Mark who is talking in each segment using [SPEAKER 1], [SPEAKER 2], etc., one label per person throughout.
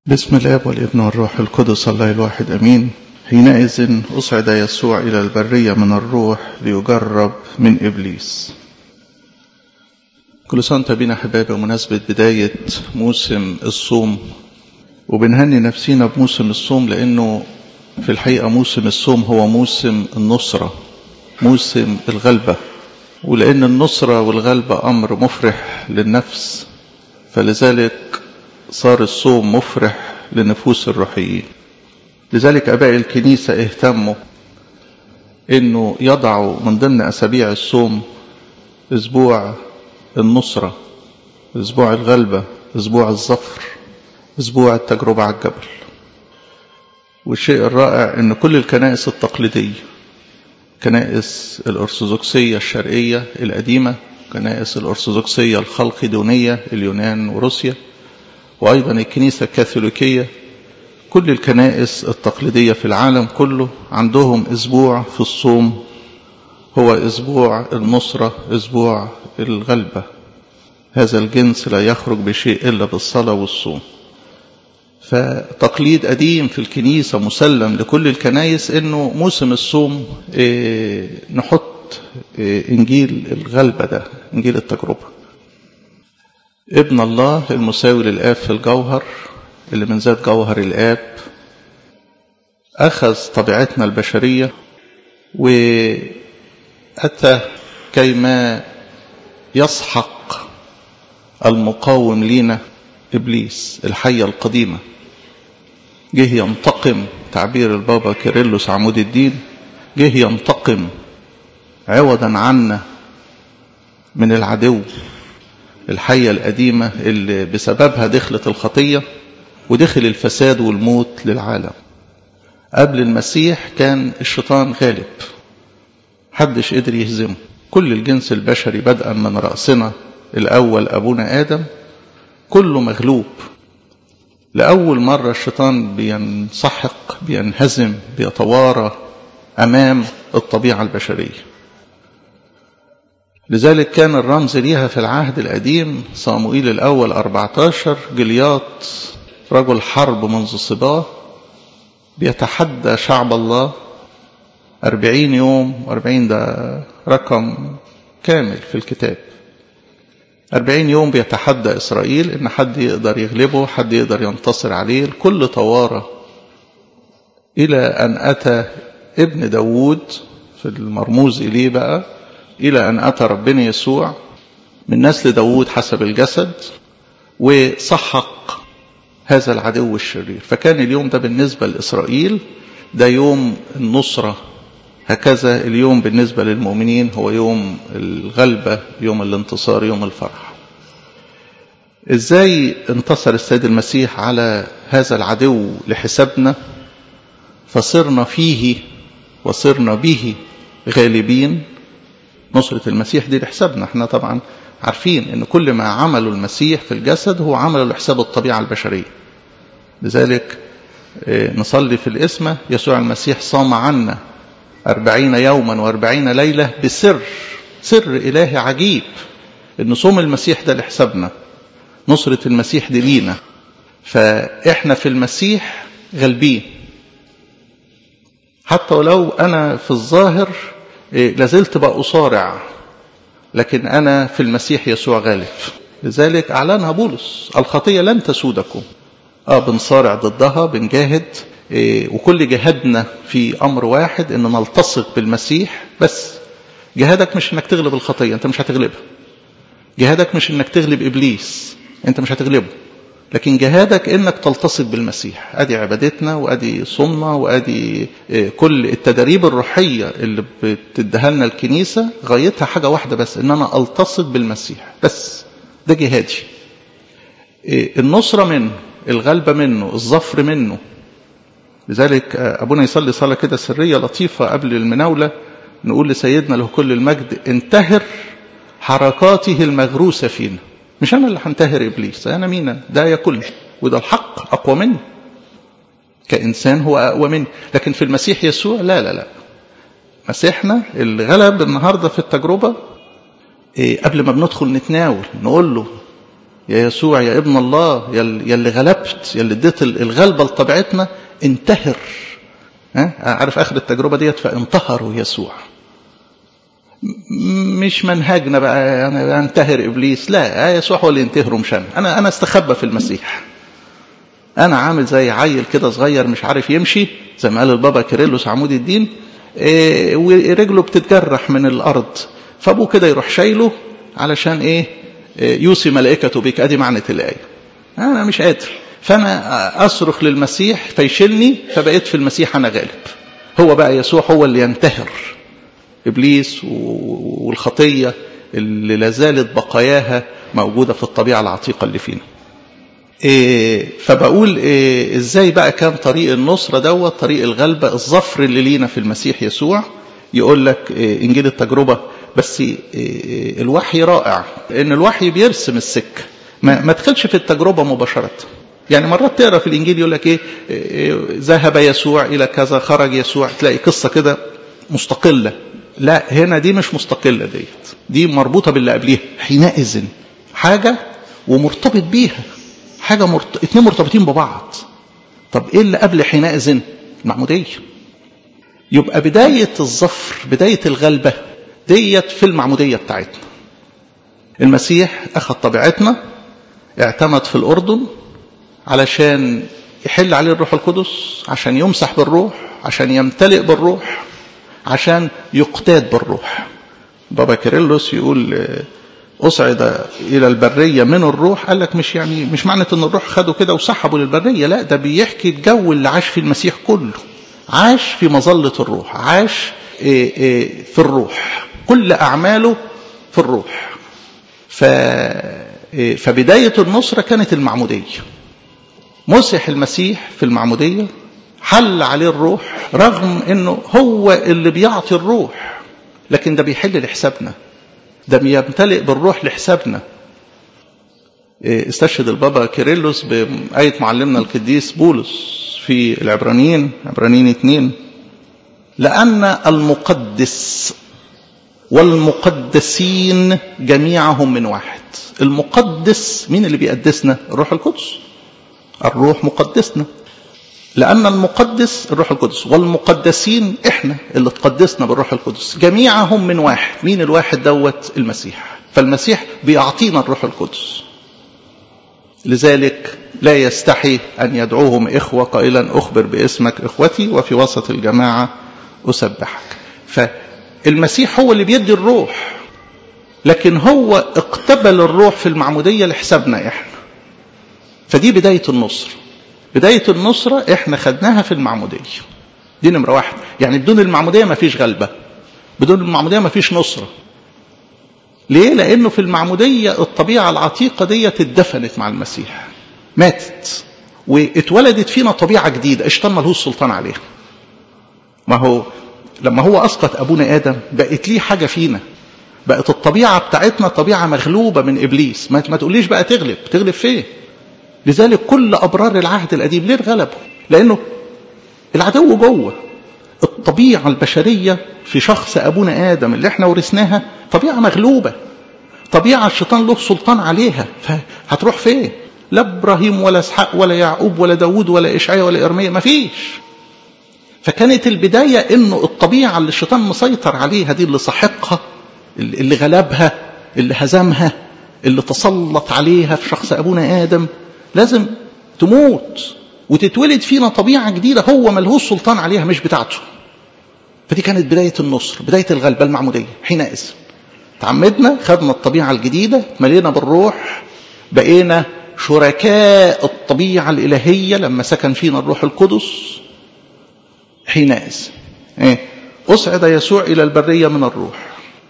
[SPEAKER 1] بسم الآب والابن والروح القدس الله الواحد أمين. حينئذ أصعد يسوع إلى البرية من الروح ليجرب من إبليس. كل سنة بنا حبايبي بمناسبة بداية موسم الصوم، وبنهني نفسينا بموسم الصوم لأنه في الحقيقة موسم الصوم هو موسم النصرة، موسم الغلبة، ولأن النصرة والغلبة أمر مفرح للنفس، فلذلك صار الصوم مفرح لنفوس الروحيين. لذلك أباء الكنيسة اهتموا أنه يضعوا من ضمن أسابيع الصوم أسبوع النصرة، أسبوع الغلبة، أسبوع الظفر، أسبوع التجربة على الجبل. والشيء الرائع أن كل الكنائس التقليدية، كنائس الأرثوذكسية الشرقية القديمة، كنائس الأرثوذكسية الخلقدونية اليونان وروسيا، وأيضا الكنيسة الكاثوليكية، كل الكنائس التقليدية في العالم كله عندهم أسبوع في الصوم هو أسبوع النصرة، أسبوع الغلبة. هذا الجنس لا يخرج بشيء إلا بالصلاة والصوم. فتقليد قديم في الكنيسة مسلم لكل الكنائس أنه موسم الصوم نحط إنجيل الغلبة ده، إنجيل التجربة. ابن الله المساوي للآب في الجوهر، اللي من ذات جوهر الآب، أخذ طبيعتنا البشرية وأتى كيما يسحق المقاوم لينا إبليس الحية القديمة. جه ينتقم، تعبير البابا كيرلس عمود الدين، جه ينتقم عوضا عنا من العدو، الحية القديمة اللي بسببها دخلت الخطية ودخل الفساد والموت للعالم. قبل المسيح كان الشيطان غالب، حدش قدر يهزمه. كل الجنس البشري بدءا من رأسنا الأول أبونا آدم كله مغلوب. لأول مرة الشيطان بينسحق، بينهزم، بيتوارى أمام الطبيعة البشرية. لذلك كان الرمز ليها في العهد القديم صموئيل الأول 14، جلياط رجل حرب منذ صباه بيتحدى شعب الله 40 يوم، و40 ده رقم كامل في الكتاب. 40 يوم بيتحدى إسرائيل إن حد يقدر يغلبه، حد يقدر ينتصر عليه. الكل توارى إلى أن أتى ابن داود في المرموز إليه بقى، إلى أن أتى ربنا يسوع من نسل داود حسب الجسد وصحق هذا العدو الشرير. فكان اليوم ده بالنسبة لإسرائيل ده يوم النصرة، هكذا اليوم بالنسبة للمؤمنين هو يوم الغلبة، يوم الانتصار، يوم الفرح. إزاي انتصر السيد المسيح على هذا العدو لحسابنا فصرنا فيه وصرنا به غالبين؟ نصرة المسيح دي لحسابنا. احنا طبعا عارفين ان كل ما عمله المسيح في الجسد هو عمله لحساب الطبيعة البشرية. لذلك نصلي في الإسمة يسوع المسيح صام عنا 40 يوما و40 ليلة بسر، سر إلهي عجيب، ان صوم المسيح ده لحسابنا، نصرة المسيح دي لينا، فإحنا في المسيح غالبين. حتى ولو أنا في الظاهر لازلت بقى أصارع، لكن أنا في المسيح يسوع غالب. لذلك أعلنها بولس: الخطية لن تسودكم. بنصارع ضدها، بنجاهد، وكل جهادنا في أمر واحد، إن نلتصق بالمسيح. بس جهادك مش إنك تغلب الخطية، أنت مش هتغلبها. جهادك مش إنك تغلب إبليس، أنت مش هتغلبه. لكن جهادك إنك تلتصق بالمسيح. أدي عبادتنا، وأدي صومنا، وأدي كل التدريب الروحية اللي بتديها لنا الكنيسة، غايتها حاجة واحدة بس، إن أنا ألتصق بالمسيح. بس ده جهادي. النصرة منه، الغلبة منه، الظفر منه. لذلك أبونا يصلي صلاة كده سرية لطيفة قبل المناولة، نقول لسيدنا له كل المجد: انتهر حركاته المغروسة فينا. مش أنا اللي هنتهر إبليس، أنا مين؟ ده ياكلني، وده الحق أقوى مني كإنسان، هو أقوى مني. لكن في المسيح يسوع لا لا لا. مسيحنا اللي غلب النهاردة في التجربة. قبل ما بندخل نتناول نقول له يا يسوع يا ابن الله، يا اللي غلبت، يا اللي اديت الغلبة لطبيعتنا، انتهر. عارف آخر التجربة ديت، فانتهروا يسوع. مش منهجنا بقى أنا انتهر إبليس، لا، يسوع هو اللي ينتهره مش أنا استخبى في المسيح. أنا عامل زي عيل كده صغير مش عارف يمشي، زي ما قال البابا كيرلس عمود الدين، ورجله بتتجرح من الأرض، فأبوه كده يروح شايله علشان يوصي ملائكته بك. أدي معنى الآية. أنا مش قادر، فأنا أصرخ للمسيح فيشيلني، فبقيت في المسيح أنا غالب. هو بقى يسوع هو اللي ينتهر إبليس والخطية اللي لازالت بقاياها موجودة في الطبيعة العتيقة اللي فينا. فبقول إزاي بقى كان طريق النصرة دوت، طريق الغلبة، الظفر اللي لينا في المسيح يسوع. يقول لك إنجيل التجربة، بس الوحي رائع، لأن الوحي بيرسم السكة، ما تدخلش في التجربة مباشرة. يعني مرات تقرأ في الإنجيل يقول لك ذهب يسوع إلى كذا، خرج يسوع، تلاقي قصة كده مستقلة. لا، هنا دي مش مستقلة، دي مربوطة باللي قبليها. حينئذ حاجة ومرتبط بيها حاجة، اتنين مرتبطين ببعض. طب ايه اللي قبل حينئذ؟ المعمودية. يبقى بداية الظفر، بداية الغلبة ديت في المعمودية بتاعتنا. المسيح أخذ طبيعتنا، اعتمد في الأردن علشان يحل عليه الروح القدس، عشان يمسح بالروح، عشان يمتلئ بالروح، عشان يقتاد بالروح. بابا كيرلس يقول أصعد إلى البرية من الروح. قال لك مش معنى أن الروح خده كده وسحبه للبرية، لا، ده بيحكي الجو اللي عاش في المسيح كله. عاش في مظلة الروح، عاش في الروح، كل أعماله في الروح. فبداية النصرة كانت المعمودية. مسح المسيح في المعمودية، حل عليه الروح، رغم أنه هو اللي بيعطي الروح، لكن ده بيحل لحسابنا، ده بيمتلئ بالروح لحسابنا. استشهد البابا كيرلس بآية معلمنا القديس بولس في العبرانيين 2: لأن المقدس والمقدسين جميعهم من واحد. المقدس مين اللي بيقدسنا؟ الروح القدس. الروح مقدسنا. لأن المقدس الروح القدس، والمقدسين إحنا اللي تقدسنا بالروح القدس، جميعهم من واحد. مين الواحد دوت؟ المسيح. فالمسيح بيعطينا الروح القدس، لذلك لا يستحي أن يدعوهم إخوة قائلا أخبر باسمك إخوتي وفي وسط الجماعة أسبحك. فالمسيح هو اللي بيدي الروح، لكن هو اقتبل الروح في المعمودية لحسابنا إحنا. فدي بداية النصر. بداية النصرة احنا خدناها في المعمودية. دي نمرة واحد. يعني بدون المعمودية ما فيش غلبة، بدون المعمودية ما فيش نصرة. ليه؟ لأنه في المعمودية الطبيعة العتيقة دي اتدفنت مع المسيح، ماتت، واتولدت فينا طبيعة جديدة الشيطان ملهوش سلطان عليها. ما هو لما هو أسقط أبونا آدم بقت ليه حاجة فينا، بقت الطبيعة بتاعتنا طبيعة مغلوبة من إبليس. ما تقوليش بقى تغلب فيه. لذلك كل أبرار العهد القديم ليه اتغلبوا؟ لأنه العدو جوه. الطبيعة البشرية في شخص أبونا آدم اللي احنا ورثناها طبيعة مغلوبة، طبيعة الشيطان له سلطان عليها. فهتروح فين؟ لا إبراهيم ولا إسحاق ولا يعقوب ولا داود ولا إشعياء ولا إرميا، ما فيش. فكانت البداية إنه الطبيعة اللي الشيطان مسيطر عليها دي، اللي صحقها، اللي غلبها، اللي هزمها، اللي تسلط عليها في شخص أبونا آدم، لازم تموت وتتولد فينا طبيعة جديدة هو ملهوش سلطان عليها، مش بتاعته. فدي كانت بداية النصر، بداية الغلبة المعمودية. حينئذ تعمدنا، خدنا الطبيعة الجديدة، ملينا بالروح، بقينا شركاء الطبيعة الإلهية لما سكن فينا الروح القدس. حينئذ أصعد يسوع إلى البرية من الروح.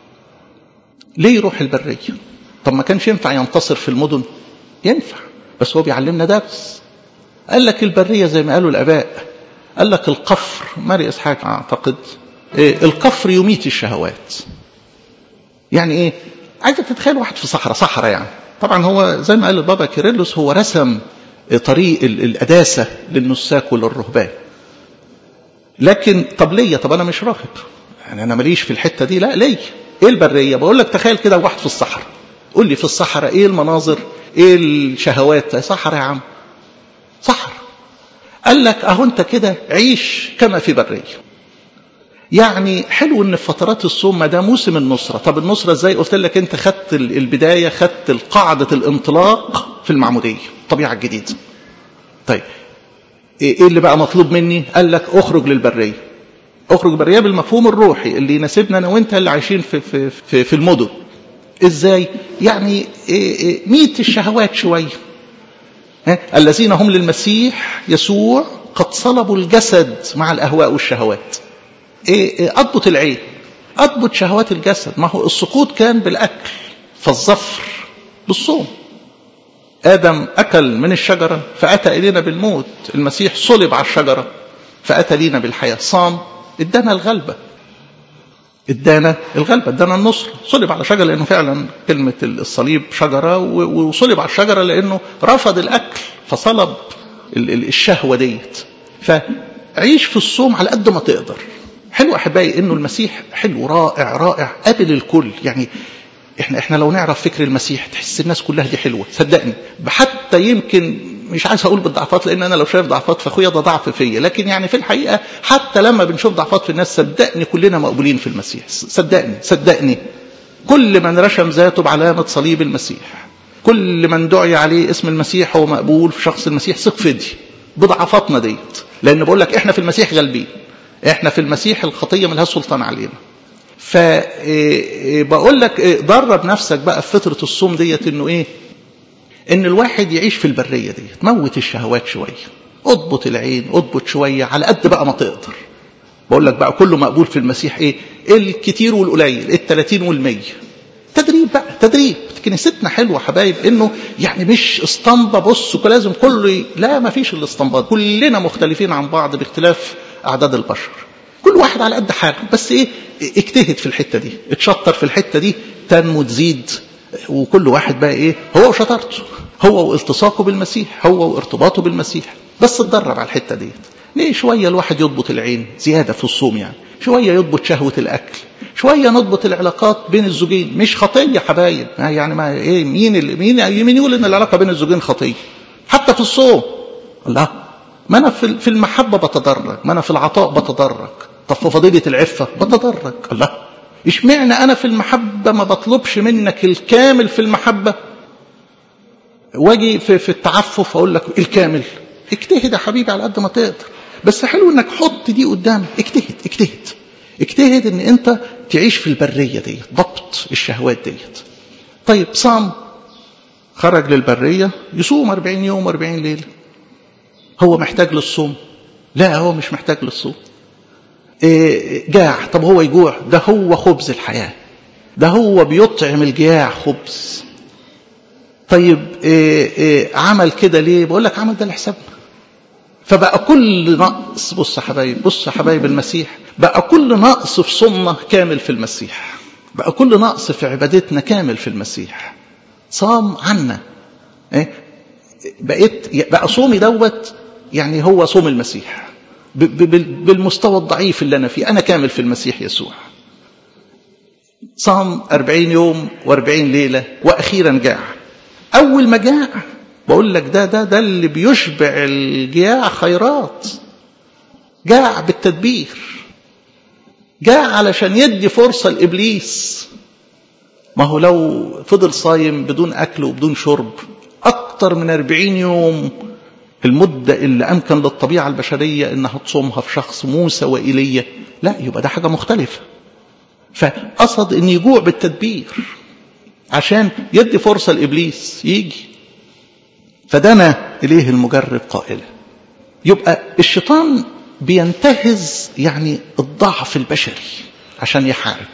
[SPEAKER 1] ليه يروح البرية؟ طب ما كانش ينفع ينتصر في المدن؟ ينفع، بس هو بيعلمنا درس. قال لك البرية زي ما قالوا الآباء، قال لك القفر، ماري إسحاق أعتقد، القفر يميت الشهوات. يعني إيه؟ عايزك تتخيل واحد في صحراء يعني. طبعا هو زي ما قال البابا كيرلس هو رسم طريق القداسة للنساك وللرهبان. لكن طب ليه؟ طب أنا مش راهب، يعني أنا ماليش في الحتة دي. لا، ليه؟ إيه البرية؟ بقول لك تخيل كده واحد في الصحراء. قول لي في الصحراء إيه المناظر ايه الشهوات؟ صحر يا عم، صحر. قال لك اهو انت كده عيش كما في برية. يعني حلو ان في فترات الصوم ما ده موسم النصرة. طب النصرة ازاي؟ قلت لك انت خدت البداية، خدت قاعدة الانطلاق في المعمودية، الطبيعة الجديدة. طيب ايه اللي بقى مطلوب مني؟ قال لك اخرج للبرية. اخرج البرية بالمفهوم الروحي اللي يناسبنا انا وانت اللي عايشين في المدن. ازاي؟ يعني ميت الشهوات شوية. الذين هم للمسيح يسوع قد صلبوا الجسد مع الأهواء والشهوات. أضبط العين، أضبط شهوات الجسد. ما هو السقوط كان بالأكل، فالظفر بالصوم. آدم أكل من الشجرة فأتى إلينا بالموت، المسيح صلب على الشجرة فأتى لينا بالحياة. صام، ادانا الغلبة، ادانا النصر. صلب على شجرة لأنه فعلا كلمة الصليب شجرة، وصلب على الشجرة لأنه رفض الأكل فصلب الشهوة ديت. فعيش في الصوم على قد ما تقدر. حلو أحبائي إنه المسيح حلو، رائع رائع، قابل الكل. يعني احنا لو نعرف فكر المسيح تحس الناس كلها دي حلوة، صدقني. حتى يمكن مش عايز اقول بالضعفات، لان انا لو شايف ضعفات فاخويا ده ضعف فيا، لكن يعني في الحقيقة حتى لما بنشوف ضعفات في الناس صدقني كلنا مقبولين في المسيح. صدقني كل من رشم ذاته بعلامة صليب المسيح، كل من دعي عليه اسم المسيح هو مقبول في شخص المسيح. ثق في دي بضعفاتنا ديت، لان بقول لك احنا في المسيح غالبين، احنا في المسيح الخطية ملهاش سلطان علينا. فبقول لك درب نفسك بقى في فترة الصوم ديت انه ايه، ان الواحد يعيش في البرية ديت. موت الشهوات شوية، اضبط العين، اضبط شوية على قد بقى ما تقدر. بقول لك بقى كله مقبول في المسيح. ايه الكتير والقليل، 30 وال100. تدريب بقى، تدريب. كنيستنا حلوة حبايب، انه يعني مش اسطمبة بص لازم كله، لا ما فيش الاسطمبات. كلنا مختلفين عن بعض باختلاف اعداد البشر، كل واحد على قد حاله. بس ايه، اجتهد في الحتة دي، اتشطر في الحتة دي، تنمو تزيد. وكل واحد بقى ايه هو وشطارته، هو والتصاقه بالمسيح، هو وارتباطه بالمسيح. بس اتدرب على الحتة دي. ليه؟ شوية الواحد يضبط العين زيادة في الصوم، يعني شوية يضبط شهوة الأكل، شوية نضبط العلاقات بين الزوجين. مش خطية حبايب، يعني ما ايه، مين يقول ان العلاقة بين الزوجين خطية حتى في الصوم؟ الله، ما انا في المحبة بتدرج، ما انا في العطاء بتدرج. طب في فضيلة العفة بتدرج. الله، اشمعنى انا في المحبة ما بطلبش منك الكامل في المحبة، واجي في التعفف اقول لك الكامل؟ اجتهد يا حبيبي على قد ما تقدر. بس حلو انك حط دي قدامك، اجتهد ان انت تعيش في البرية ديت، ضبط الشهوات ديت. طيب صام، خرج للبرية يصوم 40 يوم و40 ليلة. هو محتاج للصوم؟ لا، هو مش محتاج للصوم. جاع، طب هو يجوع؟ ده هو خبز الحياة، ده هو بيطعم الجياع خبز. طيب عمل كده ليه؟ بقول لك عمل ده لحسابنا. فبقى كل نقص، بص يا حبايب المسيح، بقى كل نقص في صومنا كامل في المسيح، بقى كل نقص في عبادتنا كامل في المسيح. صام عنا. بقى صومي دوت يعني هو صوم المسيح بالمستوى الضعيف اللي أنا فيه، أنا كامل في المسيح يسوع. صام 40 يوم و40 ليلة، وأخيرا جاع. أول ما جاع بقول لك ده اللي بيشبع الجياع خيرات. جاع بالتدبير، جاع علشان يدي فرصة لإبليس. ما هو لو فضل صايم بدون أكل وبدون شرب أكتر من 40 يوم، المدة اللي أمكن للطبيعة البشرية إنها تصومها في شخص موسى وإيليا، لا يبقى ده حاجة مختلفة. فقصد إن يجوع بالتدبير عشان يدي فرصة لإبليس يجي. فدنا إليه المجرب قائلا. يبقى الشيطان بينتهز يعني الضعف البشري عشان يحارب.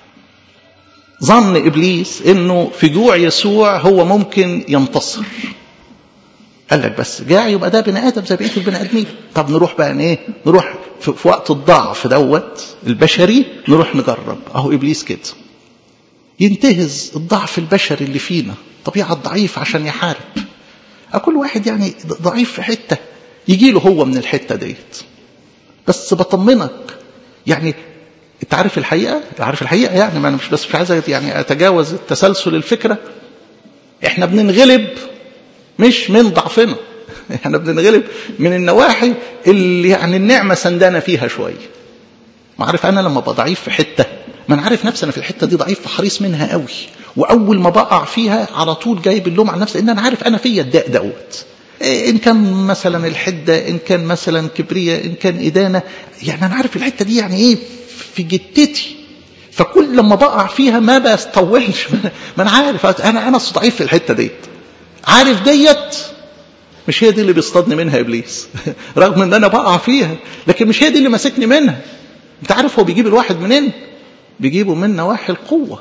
[SPEAKER 1] ظن إبليس إنه في جوع يسوع هو ممكن ينتصر. قال لك بس جاع يبقى ده بني آدم زي بقية البني آدمين. طب نروح بقى إيه؟ نروح في وقت الضعف دوت البشري نروح نجرب. أهو إبليس كده ينتهز الضعف البشري اللي فينا، طبيعة ضعيف عشان يحارب. كل واحد يعني ضعيف في حتة، يجي له هو من الحتة ديت. بس بطمنك يعني انت عارف الحقيقة يعني، ما انا مش عايز يعني اتجاوز التسلسل الفكرة. احنا بننغلب مش من ضعفنا، احنا بننغلب من النواحي اللي يعني النعمة سندنا فيها شوية. ما عارف انا لما بقى ضعيف في حتة، ما انا عارف نفسي انا في الحتة دي ضعيف فحريص منها قوي، واول ما بقع فيها على طول جايب اللوم على نفسي، ان انا عارف انا فيا الداء دوت، ان كان مثلا الحدة، ان كان مثلا كبرية، ان كان ادانة، يعني انا عارف الحتة دي يعني ايه في جتتي، فكل لما بقع فيها ما بستطولش، ما انا عارف انا ضعيف في الحتة ديت، عارف ديت مش هي دي اللي بيصطادني منها ابليس رغم ان انا بقع فيها، لكن مش هي دي اللي ماسكني منها. انت عارف هو بيجيب الواحد منين؟ بيجيبه من نواحي القوة.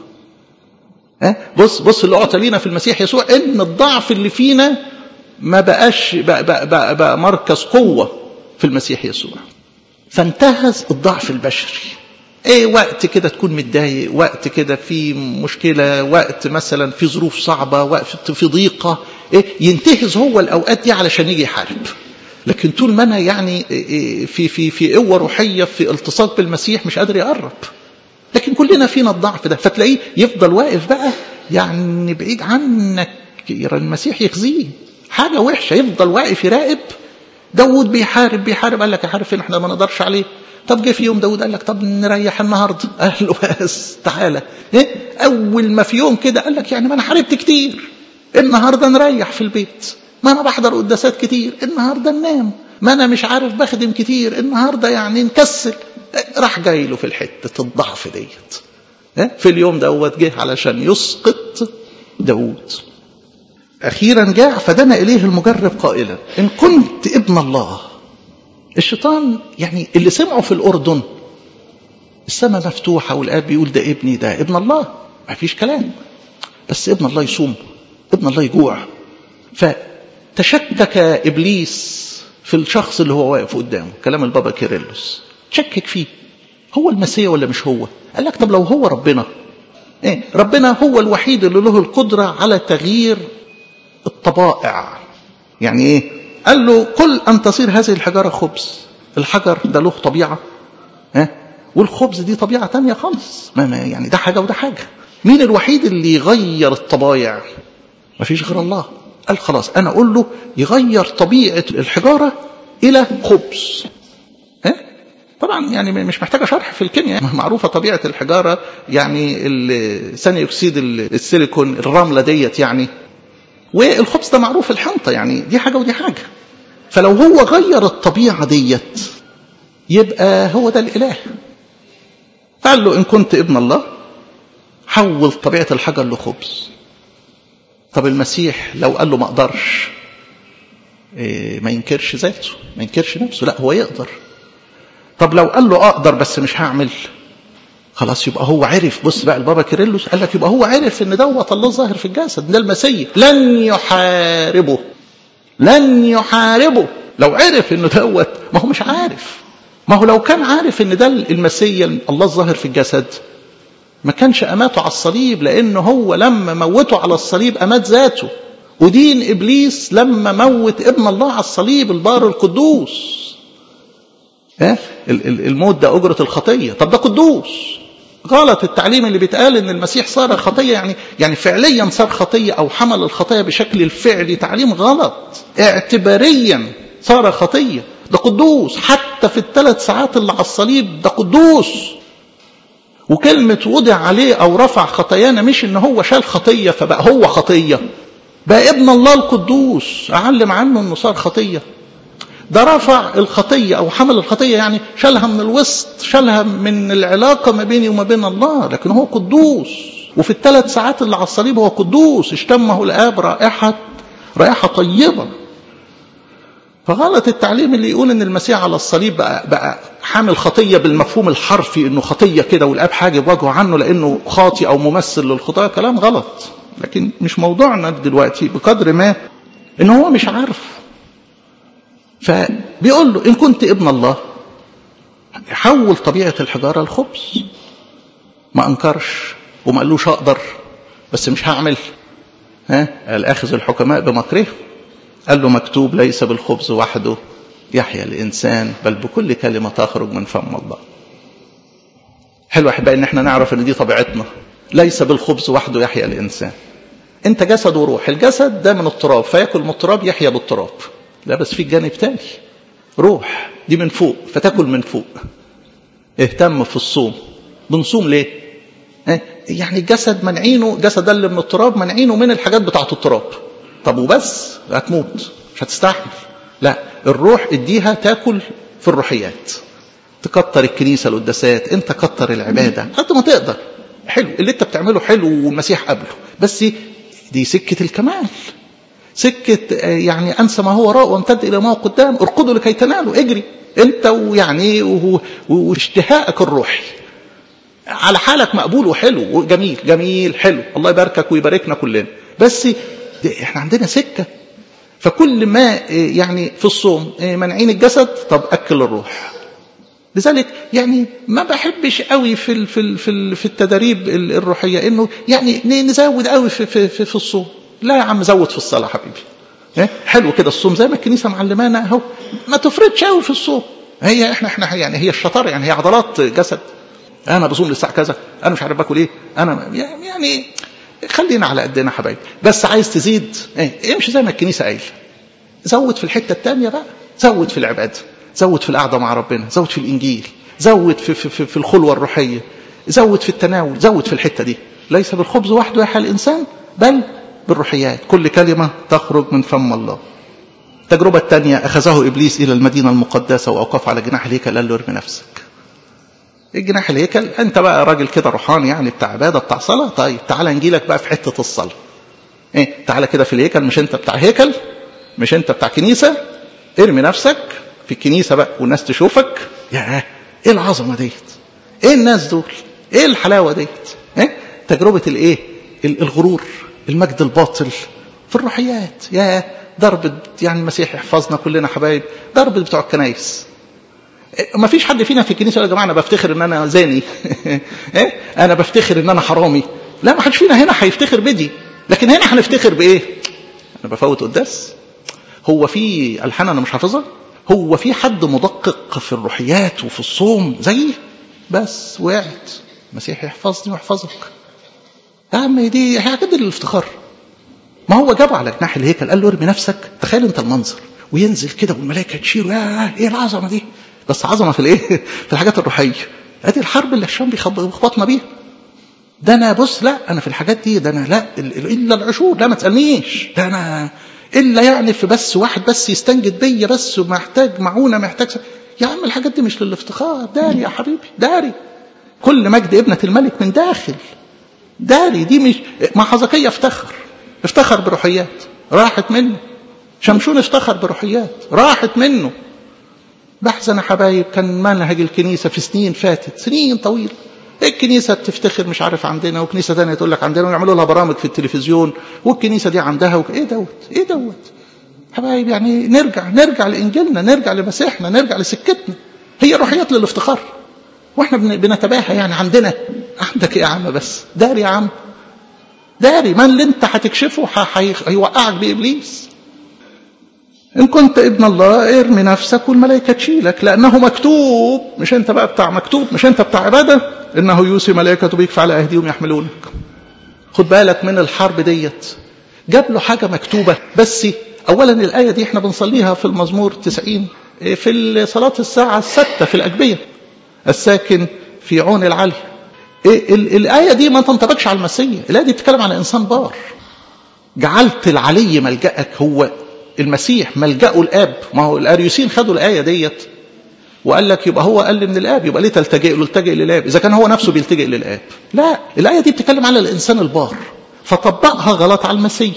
[SPEAKER 1] بص اللي اعطى لينا في المسيح يسوع ان الضعف اللي فينا ما بقاش بقى مركز قوة في المسيح يسوع، فانتهز الضعف البشري. وقت كده تكون متضايق، وقت كده في مشكلة، وقت مثلا في ظروف صعبة، وقت في ضيقة، ينتهز هو الأوقات دي علشان يجي يحارب. لكن طول ما أنا يعني في قوة روحية، في التصاق بالمسيح، مش قادر يقرب. لكن كلنا فينا الضعف ده، فتلاقيه يفضل واقف بقى يعني بعيد عنك، المسيح يخزيه حاجة وحشة، يفضل واقف يراقب. داود بيحارب قال لك يحارب فين، احنا ما نقدرش عليه. طب جه في يوم داود قال لك طب نريح النهارده، قال له بس تعالى. اول ما في يوم كده قال لك يعني ما انا حاربت كتير، النهارده نريح في البيت، ما انا بحضر قداسات كتير، النهارده ننام، ما انا مش عارف بخدم كتير، النهارده يعني نكسل. راح جاي له في الحته الضعف ديت في اليوم دوت، جه علشان يسقط داود. اخيرا جاء فدنا اليه المجرب قائلا ان كنت ابن الله. الشيطان يعني اللي سمعوا في الأردن السماء مفتوحة والآب بيقول ده ابني، ده ابن الله، ما فيش كلام، بس ابن الله يصوم، ابن الله يجوع. فتشكك إبليس في الشخص اللي هو واقف قدامه، كلام البابا كيرلس، تشكك فيه، هو المسيح ولا مش هو؟ قال لك طب لو هو ربنا، ربنا هو الوحيد اللي له القدرة على تغيير الطبائع. يعني ايه؟ قال له قل أن تصير هذه الحجارة خبز. الحجر ده له طبيعة، والخبز دي طبيعة تانية خالص، ما يعني ده حاجة وده حاجة. مين الوحيد اللي يغير الطبائع؟ ما فيش غير الله. قال خلاص أنا أقول له يغير طبيعة الحجارة إلى خبز. طبعا يعني مش محتاجة شرح في الكيمياء، معروفة طبيعة الحجارة، يعني ثاني أكسيد السيليكون، الرملة ديت يعني، والخبز ده معروف الحنطة، يعني دي حاجة ودي حاجة. فلو هو غير الطبيعة ديت يبقى هو ده الإله. قال له إن كنت ابن الله حول طبيعة الحجر لخبز. طب المسيح لو قال له ما أقدرش، ما ينكرش ذاته، ما ينكرش نفسه، لا هو يقدر. طب لو قال له أقدر بس مش هعمل، خلاص يبقى هو عرف. بص بقى البابا كيرلس قال لك يبقى هو عرف ان دوت الله ظاهر في الجسد، ده المسيح لن يحاربه، لن يحاربه. لو عرف انه دوت، ما هو مش عارف، ما هو لو كان عارف ان ده المسيح الله الظاهر في الجسد ما كانش اماته على الصليب، لانه هو لما موته على الصليب امات ذاته. ودين ابليس لما موت ابن الله على الصليب البار القدوس. الموت ده اجرة الخطية. طب ده قدوس. غلط التعليم اللي بيتقال ان المسيح صار خطية، يعني فعليا صار خطية او حمل الخطية بشكل الفعلي، تعليم غلط. اعتباريا صار خطية، ده قدوس. حتى في ال3 ساعات اللي على الصليب ده قدوس. وكلمة وضع عليه او رفع خطايانا مش ان هو شال خطية فبقى هو خطية، بقى ابن الله القدوس. اعلم عنه انه صار خطية، ده رفع الخطية أو حمل الخطية، يعني شالها من الوسط، شالها من العلاقة ما بيني وما بين الله. لكن هو قدوس، وفي ال3 ساعات اللي على الصليب هو قدوس، اشتمه الآب رائحة طيبة. فغلط التعليم اللي يقول ان المسيح على الصليب بقى حامل خطية بالمفهوم الحرفي، انه خطية كده والآب حاجب وجهه عنه لانه خاطي او ممثل للخطايا. كلام غلط، لكن مش موضوعنا دلوقتي، بقدر ما ان هو مش عارف. فبيقول له إن كنت ابن الله حول طبيعة الحجارة الخبز. ما أنكرش وما قالوش أقدر بس مش هعمل. قال أخذ الحكماء بمكره. قال له مكتوب ليس بالخبز وحده يحيى الإنسان بل بكل كلمة تخرج من فم الله. حلو أحبائي إن احنا نعرف إن دي طبيعتنا، ليس بالخبز وحده يحيى الإنسان. انت جسد وروح. الجسد ده من التراب، فياكل من التراب يحيا بالتراب. لا بس في جانب تاني، روح دي من فوق فتاكل من فوق. اهتم في الصوم. بنصوم ليه؟ يعني الجسد منعينه، جسد ده اللي من التراب منعينه من الحاجات بتاعت التراب. طب وبس؟ هتموت مش هتستحمل. لا، الروح اديها تاكل في الروحيات. تكتر الكنيسة القداسات، انت كتر العبادة قد ما تقدر. حلو اللي انت بتعمله حلو والمسيح قبله، بس دي سكة الكمال، سكة يعني أنسى ما هو وراء وامتد إلى ما هو قدام، ارقدوا لكي تنالوا. اجري انت ويعني واشتهائك الروحي على حالك مقبول وحلو وجميل، جميل حلو، الله يباركك ويباركنا كلنا. بس احنا عندنا سكة. فكل ما يعني في الصوم منعين الجسد، طب أكل الروح. لذلك يعني ما بحبش قوي في التدريب الروحية انه يعني نزود قوي في الصوم. لا يا عم، زود في الصلاة حبيبي. حلو كده الصوم زي ما الكنيسة معلمانا اهو، ما تفرطش قوي في الصوم. هي احنا يعني هي الشطارة، يعني هي عضلات جسد. انا بصوم للساعة كذا، انا مش عارف باكل ايه، انا يعني خلينا على قدنا حبايبي. بس عايز تزيد امشي زي ما الكنيسة قايله. زود في الحتة التانية بقى، زود في العبادة، زود في القعدة مع ربنا، زود في الإنجيل، زود في الخلوة الروحية، زود في التناول، زود في الحتة دي. ليس بالخبز وحده يحيى الإنسان بل بالروحيات، كل كلمة تخرج من فم الله. التجربة الثانية، أخذه إبليس إلى المدينة المقدسة وأوقف على جناح الهيكل، قال له ارمي نفسك. الجناح الهيكل، أنت بقى راجل كده روحاني يعني بتاع عبادة بتاع صلاة، طيب تعالى نجيلك بقى في حتة الصلاة. تعالى كده في الهيكل، مش أنت بتاع هيكل، مش أنت بتاع كنيسة، ارمي نفسك في الكنيسة بقى والناس تشوفك. يا ايه العظمة ديت، ايه الناس دول، ايه الحلاوة ديت. تجربة الايه، الغرور، المجد الباطل في الروحيات. يا ضرب يعني المسيح يحفظنا كلنا حبايب، ضرب بتوع الكنايس. ما فيش حد فينا في الكنيسة يا جماعة انا بفتخر ان انا زاني انا بفتخر ان انا حرامي. لا، ما حدش فينا هنا هيفتخر بدي. لكن هنا هنفتخر بايه؟ انا بفوت قداس. هو في الحان انا مش حافظها؟ هو في حد مدقق في الروحيات وفي الصوم زي بس وقعت؟ المسيح يحفظني ويحفظك. يا عم دي حاجة الافتخار. ما هو جابه على جناح الهيكل، قال له ارمي نفسك. تخيل انت المنظر، وينزل كده والملائكة تشير. يا ايه العظمة دي. بس عظمة في الايه، في الحاجات الروحية. ادي الحرب اللي الشام بيخبطنا بيها. ده انا بص، لا انا في الحاجات دي، ده انا لا الا العشور، لا ما تسألنيش، ده انا إلا يعني في بس واحد بس يستنجد بيا بس ومحتاج معونة، محتاج يا عم الحاجات دي مش للافتخار. داري يا حبيبي، داري. كل مجد ابنة الملك من داخل. داري دي مش مع حزقية افتخر بروحيات راحت منه. شمشون افتخر بروحيات راحت منه. بحزن يا حبايب، كان منهج الكنيسة في سنين فاتت، سنين طويلة، الكنيسة تفتخر مش عارف عندنا، وكنيسة تانية تقول لك عندنا، ويعملوا لها برامج في التلفزيون، والكنيسة دي عندها ايه دوت حبايب. يعني نرجع لإنجيلنا، نرجع لمسيحنا، نرجع لسكتنا. هي روحيات للافتخار، واحنا بنتباهى يعني عندنا. عندك ايه يا عم؟ بس داري يا عم، داري. من اللي انت هتكشفه هيوقعك بإبليس. إن كنت ابن الله ارمي نفسك والملائكة تشيلك، لأنه مكتوب. مش أنت بقى بتاع مكتوب، مش أنت بتاع عبادة. إنه يوصي ملائكته بيك فعلى أيديهم يحملونك. خد بالك من الحرب ديت. جاب له حاجة مكتوبة. بس أولا الآية دي احنا بنصليها في المزمور 90 في صلاة الساعة 6 في الأجبية، الساكن في عون العلي. الآية دي ما تنطبقش على المسيح. الآية دي بتتكلم على إنسان بار. جعلت العلي ملجأك. هو المسيح ملجأه الآب. ما هو الأريوسين خدوا الآية ديت وقال لك يبقى هو قال من الآب، يبقى ليه تلتجئ له؟ التجئ للآب إذا كان هو نفسه بيلتجئ للآب. لا، الآية دي بتتكلم على الإنسان البار، فطبقها غلط على المسيح.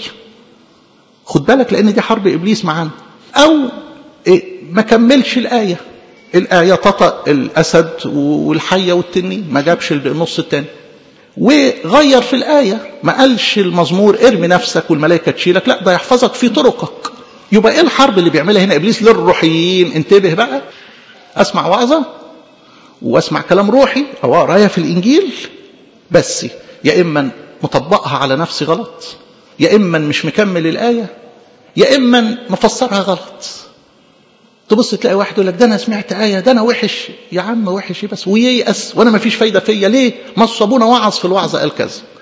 [SPEAKER 1] خد بالك، لأن دي حرب إبليس معانا. أو ما كملش الآية تطأ الأسد والحية والتنين، ما جابش النص التاني، وغير في الآية. ما قالش المزمور ارمي نفسك والملائكة تشيلك، لا ده يحفظك في طرقك. يبقى ايه الحرب اللي بيعملها هنا إبليس للروحيين؟ انتبه بقى، أسمع وعظة وأسمع كلام روحي أو أقرأ في الإنجيل، بس يا إما مطبقها على نفسي غلط، يا إما مش مكمل الآية، يا إما مفسرها غلط. تبص تلاقي واحد يقول لك ده أنا سمعت آية، ده أنا وحش. يا عم وحش بس وييأس، وأنا ما فيش فايدة فيا. ليه؟ ما الصابونة وعظ في الوعظة قال كذا،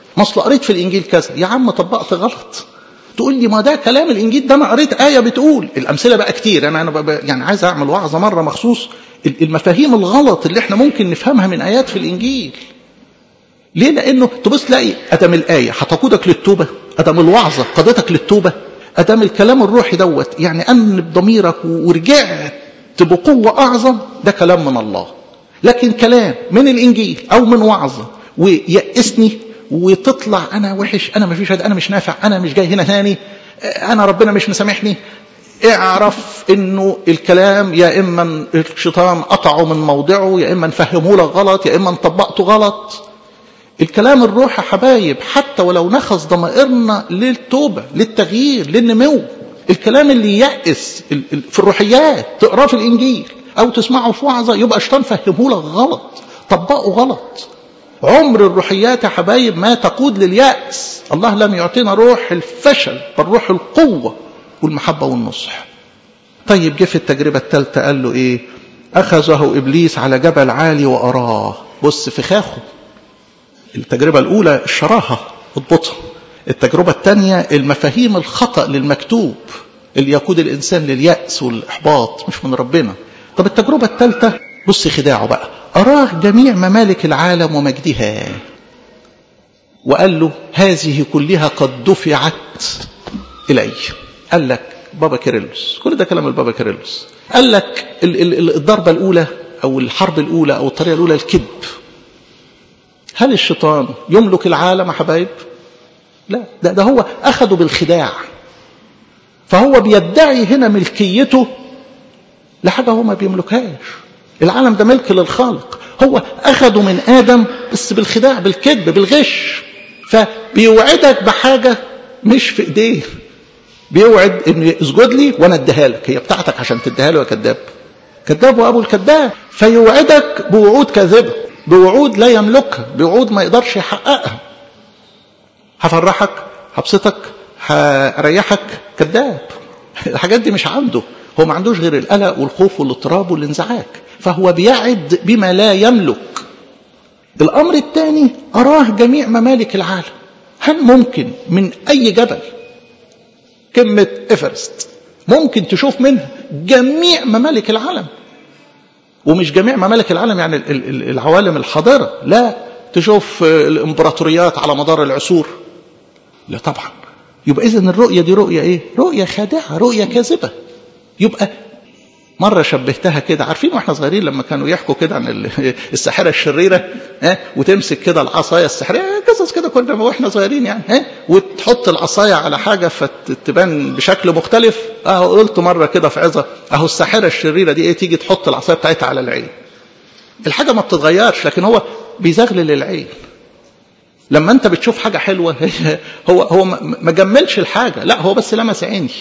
[SPEAKER 1] ما اصل قريت في الانجيل كذا. يا عم طبقت غلط. تقول لي ما ده كلام الانجيل، ده انا قريت ايه بتقول. الامثله بقى كتير. انا يعني عايز اعمل وعظه مره مخصوص المفاهيم الغلط اللي احنا ممكن نفهمها من ايات في الانجيل. ليه؟ لانه تبص تلاقي ادم الايه هتقودك للتوبه، ادم الوعظه قادتك للتوبه، ادم الكلام الروحي دوت يعني انب ضميرك ورجعت بقوه اعظم، ده كلام من الله. لكن كلام من الانجيل او من وعظه ويأسني وتطلع انا وحش، انا مفيش، انا مش نافع، انا مش جاي هنا تاني، انا ربنا مش مسامحني، اعرف انه الكلام يا اما الشيطان قطعه من موضعه، يا اما نفهمه لك غلط، يا اما نطبقته غلط. الكلام الروح يا حبايب حتى ولو نخص ضمائرنا للتوبه، للتغيير، للنمو، الكلام اللي يأس في الروحيات تقراه في الانجيل او تسمعه في وعظه يبقى الشيطان فهمه لك غلط، طبقه غلط. عمر الروحيات يا حبايب ما تقود لليأس. الله لم يعطينا روح الفشل بل روح القوة والمحبة والنصح. طيب جه في التجربة الثالثة قال له ايه؟ أخذه إبليس على جبل عالي وأراه. بص فخاخه. التجربة الأولى الشراهة اضبطها، التجربة الثانية المفاهيم الخطأ للمكتوب اللي يقود الإنسان لليأس والإحباط مش من ربنا. طب التجربة الثالثة بص خداعه بقى، أراه جميع ممالك العالم ومجدها، وقال له هذه كلها قد دفعت إلي. قال لك بابا كيرلس، كل ده كلام البابا كيرلس، قال لك الضربة الأولى أو الحرب الأولى أو الطريقة الأولى الكذب. هل الشيطان يملك العالم يا حبايب؟ لا، ده هو أخده بالخداع، فهو بيدعي هنا ملكيته لحاجة هو ما بيملكهاش. العالم ده ملك للخالق، هو أخده من آدم بس بالخداع، بالكذب، بالغش. فبيوعدك بحاجة مش في إيديه، بيوعد إنه اسجد لي وأنا أديها لك، هي بتاعتك عشان تديها له يا كذاب، كذاب وأبو الكذاب. فيوعدك بوعود كاذبة، بوعود لا يملكها، بوعود ما يقدرش يحققها. هفرحك، هبسطك، هريحك، كذاب. الحاجات دي مش عنده، هو ما عندوش غير القلق والخوف والاضطراب والانزعاج، فهو بيعد بما لا يملك. الأمر الثاني أراه جميع ممالك العالم. هل ممكن من أي جبل قمة إيفرست ممكن تشوف منها جميع ممالك العالم؟ ومش جميع ممالك العالم يعني العوالم الحاضرة، لا، تشوف الإمبراطوريات على مدار العصور، لا طبعا. يبقى إذن الرؤية دي رؤية إيه؟ رؤية خادعة، رؤية كاذبة. يبقى مرة شبهتها كده، عارفين واحنا صغيرين لما كانوا يحكوا كده عن الساحرة الشريرة، وتمسك كده العصاية السحرية، قصص كده كنا واحنا صغيرين يعني، وتحط العصاية على حاجة فتبان بشكل مختلف. قلت مرة كده في عظة، اهو الساحرة الشريرة دي ايه، تيجي تحط العصاية بتاعتها على العين، الحاجة ما بتتغيرش، لكن هو بيزغلل العين. لما انت بتشوف حاجة حلوة هو ما جملش الحاجة، لا هو بس لمس عيني،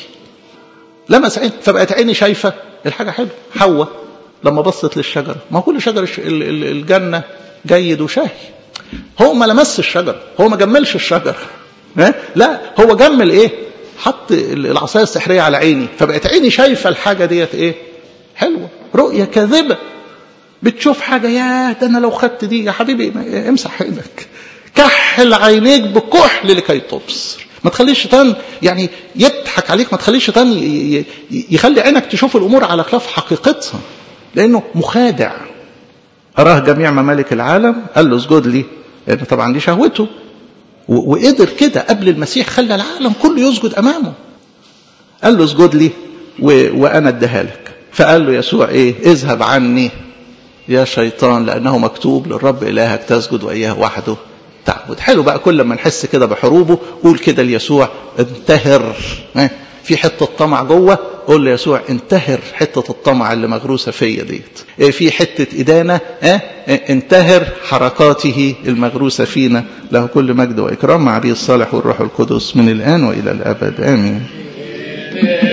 [SPEAKER 1] لمس عيني فبقت عيني شايفة الحاجة حلوة. حواء لما بصت للشجرة، ما كل شجر الجنة جيد وشاهي، هو ما لمس الشجرة، هو ما جملش الشجرة، لا هو جمل ايه، حط العصاية السحرية على عيني فبقت عيني شايفة الحاجة ديت ايه، حلوة. رؤية كاذبة، بتشوف حاجة، يا ده انا لو خدت دي يا حبيبي امسح عينك، كحل عينيك بكحل لكي تبصر. ما تخليش الشيطان يعني يضحك عليك، ما تخليش الشيطان يخلي عينك تشوف الأمور على خلاف حقيقتها، لأنه مخادع. أراه جميع ممالك العالم، قال له اسجد لي، لأنه طبعا دي شهوته، وقدر كده قبل المسيح خلى العالم كله يسجد أمامه. قال له اسجد لي وأنا اديها لك. فقال له يسوع ايه، اذهب عني يا شيطان، لأنه مكتوب للرب إلهك تسجد وإياه وحده تعبد. حلو بقى، كل ما نحس كده بحروبه قول كده ليسوع انتهر. في حتة طمع جوه، قول ليسوع انتهر حتة الطمع اللي مغروسة فيا ديت. في حتة إدانة، انتهر حركاته المغروسة فينا. له كل مجد وإكرام مع أبي الصالح والروح القدس من الآن وإلى الأبد آمين.